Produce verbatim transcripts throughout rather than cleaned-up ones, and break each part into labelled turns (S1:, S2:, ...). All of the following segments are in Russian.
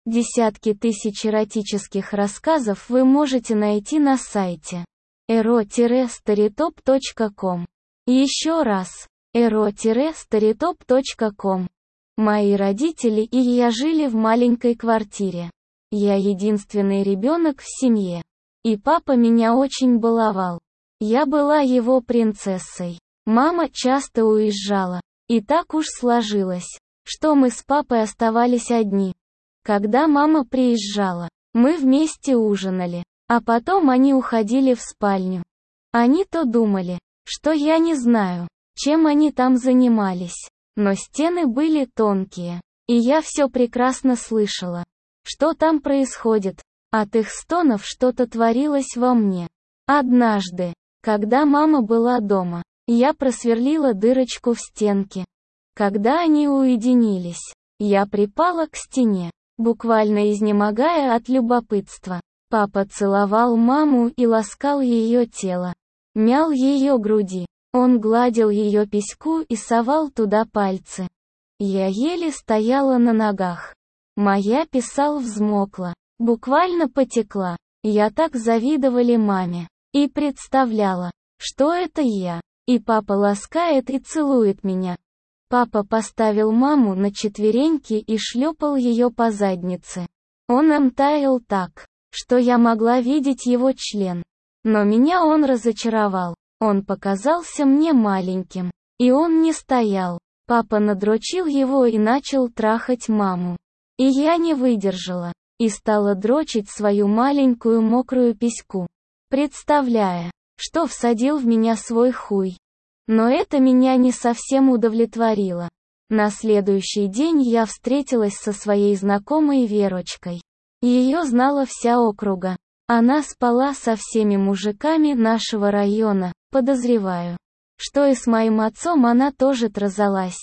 S1: Десятки тысяч эротических рассказов вы можете найти на сайте эро старитоп точка ком. Еще раз, эро старитоп точка ком. Мои родители и я жили в маленькой квартире. Я единственный ребенок в семье. И папа меня очень баловал. Я была его принцессой. Мама часто уезжала. И так уж сложилось, что мы с папой оставались одни. Когда мама приезжала, мы вместе ужинали, а потом они уходили в спальню. Они то думали, что я не знаю, чем они там занимались, но стены были тонкие, и я все прекрасно слышала, что там происходит. От их стонов что-то творилось во мне. Однажды, когда мама была дома, я просверлила дырочку в стенке. Когда они уединились, я припала к стене, буквально изнемогая от любопытства. Папа целовал маму и ласкал ее тело. Мял ее груди. Он гладил ее письку и совал туда пальцы. Я еле стояла на ногах. Моя писал взмокла, буквально потекла. Я так завидовали маме. И представляла, что это я. И папа ласкает и целует меня. Папа поставил маму на четвереньки и шлепал ее по заднице. Он им таял так, что я могла видеть его член. Но меня он разочаровал. Он показался мне маленьким. И он не стоял. Папа надрочил его и начал трахать маму. И я не выдержала. И стала дрочить свою маленькую мокрую письку. Представляя, что всадил в меня свой хуй. Но это меня не совсем удовлетворило. На следующий день я встретилась со своей знакомой Верочкой. Ее знала вся округа. Она спала со всеми мужиками нашего района, подозреваю, что и с моим отцом она тоже тразалась.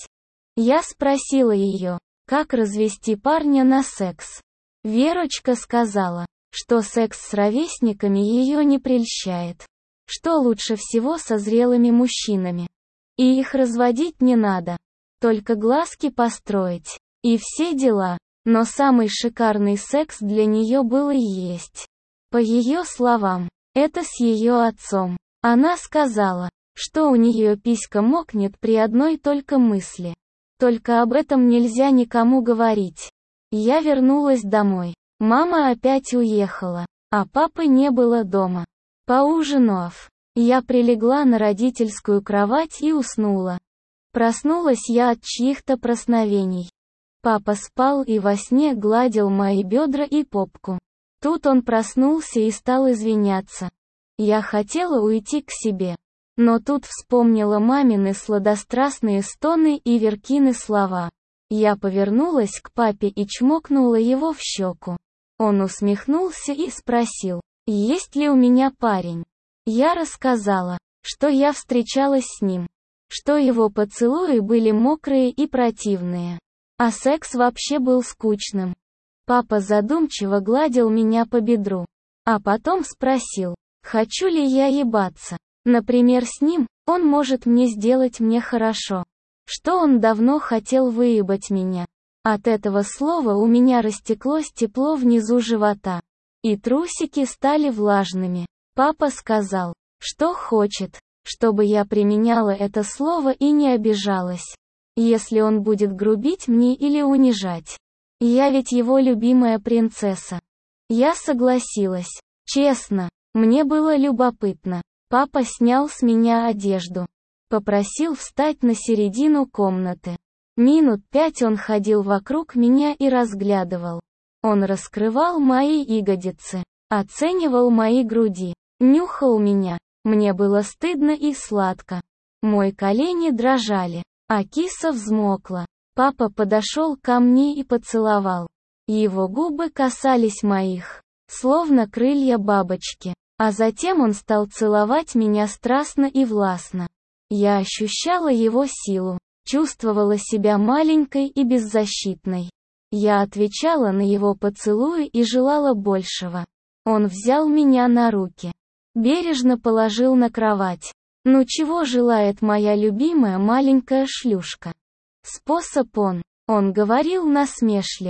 S1: Я спросила ее, как развести парня на секс. Верочка сказала, что секс с ровесниками ее не прельщает. Что лучше всего со зрелыми мужчинами. И их разводить не надо. Только глазки построить. И все дела. Но самый шикарный секс для нее был и есть. По ее словам, это с ее отцом. Она сказала, что у нее писька мокнет при одной только мысли. Только об этом нельзя никому говорить. Я вернулась домой. Мама опять уехала, а папы не было дома. Поужинав, я прилегла на родительскую кровать и уснула. Проснулась я от чьих-то просновений. Папа спал и во сне гладил мои бедра и попку. Тут он проснулся и стал извиняться. Я хотела уйти к себе. Но тут вспомнила мамины сладострастные стоны и Веркины слова. Я повернулась к папе и чмокнула его в щеку. Он усмехнулся и спросил, есть ли у меня парень. Я рассказала, что я встречалась с ним, что его поцелуи были мокрые и противные, а секс вообще был скучным. Папа задумчиво гладил меня по бедру, а потом спросил, хочу ли я ебаться. Например, с ним, он может мне сделать мне хорошо. Что он давно хотел выебать меня. От этого слова у меня растеклось тепло внизу живота. И трусики стали влажными. Папа сказал, что хочет, чтобы я применяла это слово и не обижалась. Если он будет грубить мне или унижать. Я ведь его любимая принцесса. Я согласилась. Честно, мне было любопытно. Папа снял с меня одежду. Попросил встать на середину комнаты. Минут пять он ходил вокруг меня и разглядывал. Он раскрывал мои ягодицы, оценивал мои груди, нюхал меня. Мне было стыдно и сладко. Мои колени дрожали, а киса взмокла. Папа подошел ко мне и поцеловал. Его губы касались моих, словно крылья бабочки. А затем он стал целовать меня страстно и властно. Я ощущала его силу, чувствовала себя маленькой и беззащитной. Я отвечала на его поцелуи и желала большего. Он взял меня на руки. Бережно положил на кровать. Ну чего желает моя любимая маленькая шлюшка? Способ он. Он говорил насмешливо.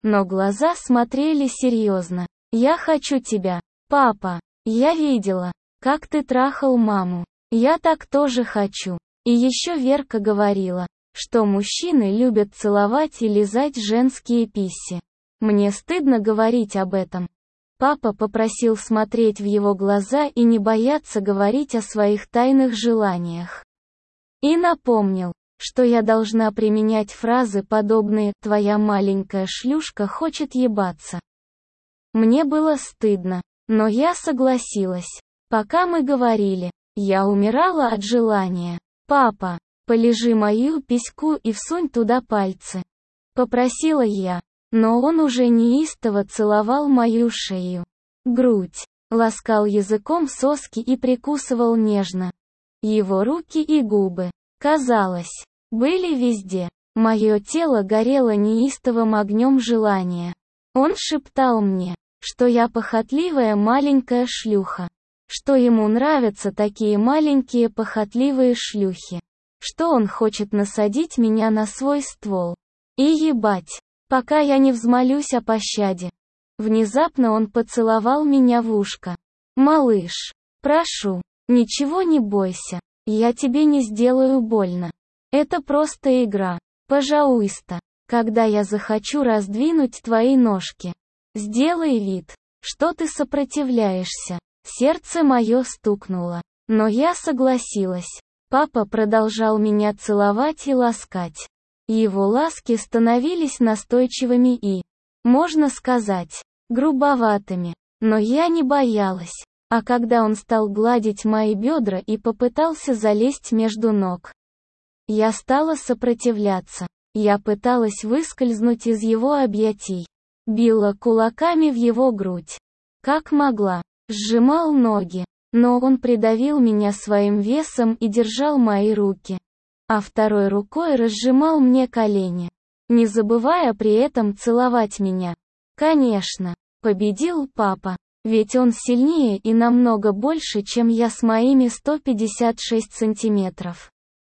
S1: но глаза смотрели серьезно. «Я хочу тебя, папа. Я видела, как ты трахал маму. Я так тоже хочу». И еще Верка говорила, что мужчины любят целовать и лизать женские писси. Мне стыдно говорить об этом. Папа попросил смотреть в его глаза и не бояться говорить о своих тайных желаниях. И напомнил, что я должна применять фразы, подобные «твоя маленькая шлюшка хочет ебаться». Мне было стыдно, но я согласилась. Пока мы говорили, я умирала от желания. «Папа, полижи мою письку и всунь туда пальцы», — попросила я, но он уже неистово целовал мою шею, грудь, ласкал языком соски и прикусывал нежно. Его руки и губы, казалось, были везде. Мое тело горело неистовым огнем желания. Он шептал мне, что я похотливая маленькая шлюха, что ему нравятся такие маленькие похотливые шлюхи, что он хочет насадить меня на свой ствол и ебать, пока я не взмолюсь о пощаде. Внезапно он поцеловал меня в ушко. «Малыш, прошу, ничего не бойся, я тебе не сделаю больно. Это просто игра. Пожалуйста, когда я захочу раздвинуть твои ножки, сделай вид, что ты сопротивляешься». Сердце мое стукнуло, но я согласилась. Папа продолжал меня целовать и ласкать. Его ласки становились настойчивыми и, можно сказать, грубоватыми, но я не боялась. А когда он стал гладить мои бедра и попытался залезть между ног, я стала сопротивляться. Я пыталась выскользнуть из его объятий, била кулаками в его грудь, как могла. Сжимал ноги, но он придавил меня своим весом и держал мои руки, а второй рукой разжимал мне колени, не забывая при этом целовать меня. Конечно, победил папа, ведь он сильнее и намного больше, чем я с моими сто пятьдесят шесть сантиметров.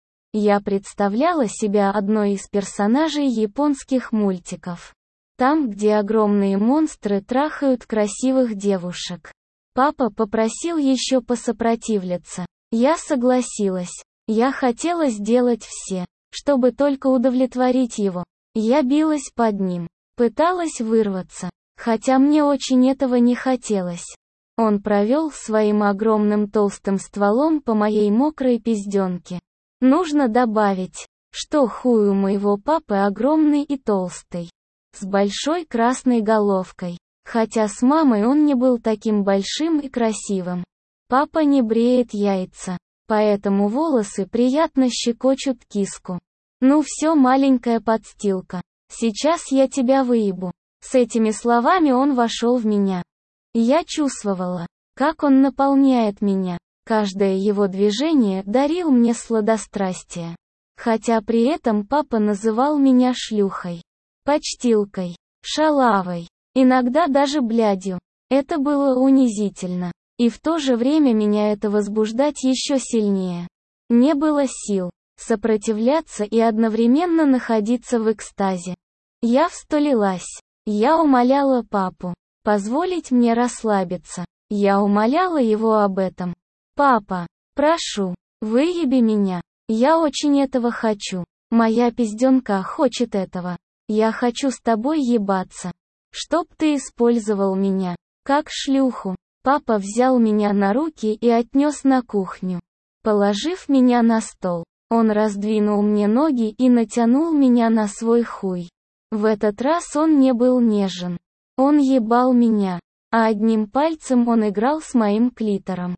S1: Я представляла себя одной из персонажей японских мультиков. Там, где огромные монстры трахают красивых девушек. Папа попросил еще посопротивляться. Я согласилась. Я хотела сделать все, чтобы только удовлетворить его. Я билась под ним, пыталась вырваться, хотя мне очень этого не хотелось. Он провел своим огромным толстым стволом по моей мокрой пизденке. Нужно добавить, что хуй у моего папы огромный и толстый, с большой красной головкой. Хотя с мамой он не был таким большим и красивым. Папа не бреет яйца, поэтому волосы приятно щекочут киску. «Ну все, маленькая подстилка, сейчас я тебя выебу». С этими словами он вошел в меня. Я чувствовала, как он наполняет меня. Каждое его движение дарил мне сладострастие. Хотя при этом папа называл меня шлюхой, подстилкой, шалавой. Иногда даже блядью. Это было унизительно. И в то же время меня это возбуждать еще сильнее. Не было сил сопротивляться и одновременно находиться в экстазе. Я встолилась. Я умоляла папу позволить мне расслабиться. Я умоляла его об этом. «Папа, прошу, выеби меня. Я очень этого хочу. Моя пизденка хочет этого. Я хочу с тобой ебаться. Чтоб ты использовал меня, как шлюху». Папа взял меня на руки и отнес на кухню. Положив меня на стол, он раздвинул мне ноги и натянул меня на свой хуй. В этот раз он не был нежен. Он ебал меня, а одним пальцем он играл с моим клитором.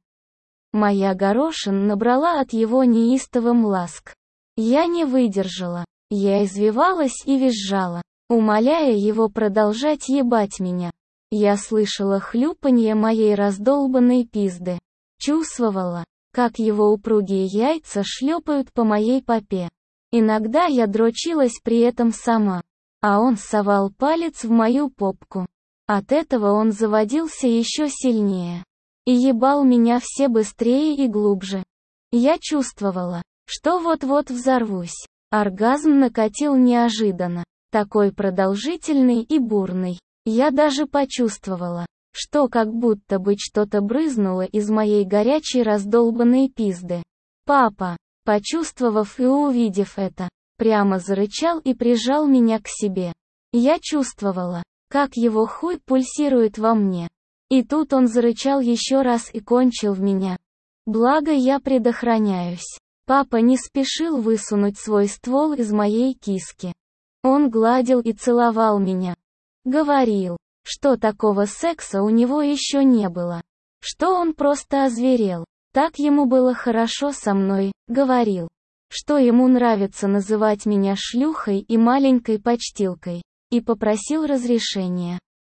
S1: Моя горошин набрала от его неистовым ласк. Я не выдержала. Я извивалась и визжала, умоляя его продолжать ебать меня. Я слышала хлюпанье моей раздолбанной пизды. Чувствовала, как его упругие яйца шлепают по моей попе. Иногда я дрочилась при этом сама, а он совал палец в мою попку. От этого он заводился еще сильнее. И ебал меня все быстрее и глубже. Я чувствовала, что вот-вот взорвусь. Оргазм накатил неожиданно. Такой продолжительный и бурный. Я даже почувствовала, что как будто бы что-то брызнуло из моей горячей раздолбанной пизды. Папа, почувствовав и увидев это, прямо зарычал и прижал меня к себе. Я чувствовала, как его хуй пульсирует во мне. И тут он зарычал еще раз и кончил в меня. Благо я предохраняюсь. Папа не спешил высунуть свой ствол из моей киски. Он гладил и целовал меня. Говорил, что такого секса у него еще не было. Что он просто озверел. Так ему было хорошо со мной, говорил. Что ему нравится называть меня шлюхой и маленькой почтилкой. И попросил разрешения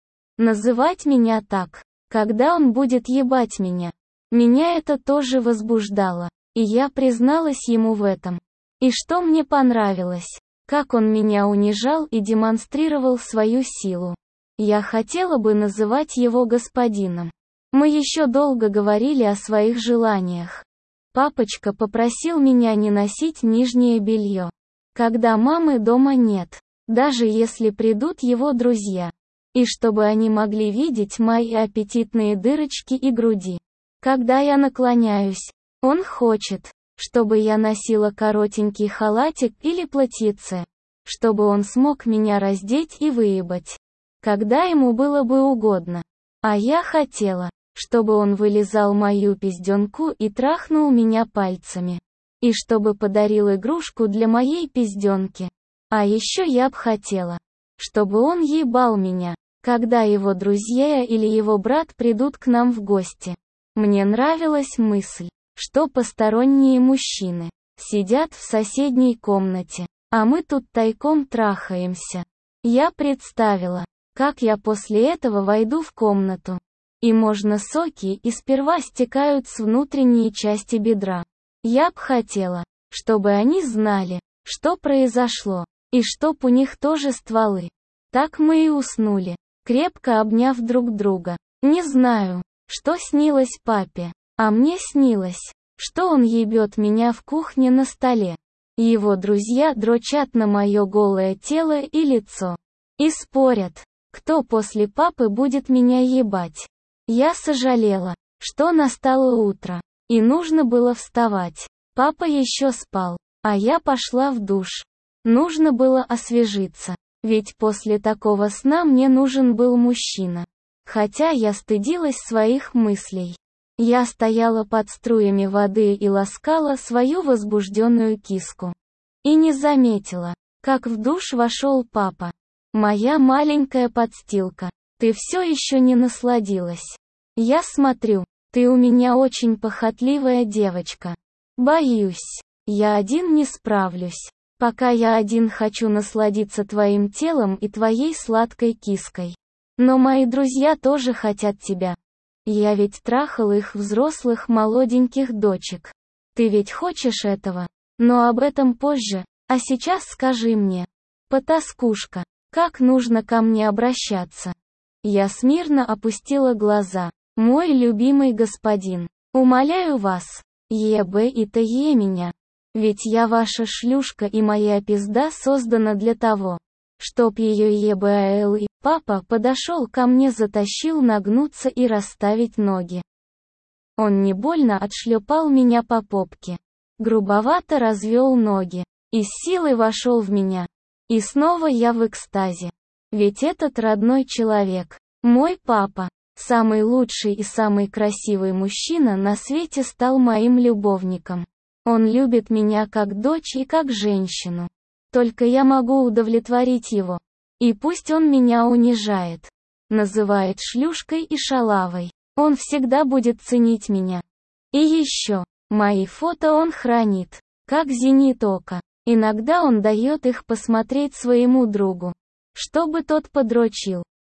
S1: называть меня так, когда он будет ебать меня. Меня это тоже возбуждало, и я призналась ему в этом. И что мне понравилось, как он меня унижал и демонстрировал свою силу. Я хотела бы называть его господином. Мы еще долго говорили о своих желаниях. Папочка попросил меня не носить нижнее белье, когда мамы дома нет, даже если придут его друзья. И чтобы они могли видеть мои аппетитные дырочки и груди. Когда я наклоняюсь, он хочет, чтобы я носила коротенький халатик или платьице, чтобы он смог меня раздеть и выебать, когда ему было бы угодно. А я хотела, чтобы он вылизал мою пизденку и трахнул меня пальцами. И чтобы подарил игрушку для моей пизденки. А еще я б хотела, чтобы он ебал меня, когда его друзья или его брат придут к нам в гости. Мне нравилась мысль, что посторонние мужчины сидят в соседней комнате, а мы тут тайком трахаемся. Я представила, как я после этого войду в комнату. И можно соки и сперва стекают с внутренней части бедра. Я б хотела, чтобы они знали, что произошло, и чтоб у них тоже стволы. Так мы и уснули, крепко обняв друг друга. Не знаю, что снилось папе, а мне снилось, что он ебет меня в кухне на столе. Его друзья дрочат на мое голое тело и лицо. И спорят, кто после папы будет меня ебать. Я сожалела, что настало утро, и нужно было вставать. Папа еще спал, а я пошла в душ. Нужно было освежиться, ведь после такого сна мне нужен был мужчина. Хотя я стыдилась своих мыслей. Я стояла под струями воды и ласкала свою возбужденную киску. И не заметила, как в душ вошел папа. Моя маленькая подстилка, ты все еще не насладилась. Я смотрю, ты у меня очень похотливая девочка. Боюсь, я один не справлюсь. Пока я один хочу насладиться твоим телом и твоей сладкой киской. Но мои друзья тоже хотят тебя. Я ведь трахал их взрослых молоденьких дочек. Ты ведь хочешь этого? Но об этом позже, а сейчас скажи мне, потаскушка, как нужно ко мне обращаться? Я смирно опустила глаза. Мой любимый господин, умоляю вас, ебэ и тае меня. Ведь я ваша шлюшка и моя пизда создана для того, чтоб ее ебал, и папа подошел ко мне, затащил нагнуться и расставить ноги. Он не больно отшлепал меня по попке. Грубовато развел ноги. И с силой вошел в меня. И снова я в экстазе. Ведь этот родной человек, мой папа, самый лучший и самый красивый мужчина на свете, стал моим любовником. Он любит меня как дочь и как женщину. Только я могу удовлетворить его. И пусть он меня унижает, называет шлюшкой и шалавой, он всегда будет ценить меня. И еще, мои фото он хранит, как зенит ока. Иногда он дает их посмотреть своему другу, чтобы тот подрочил.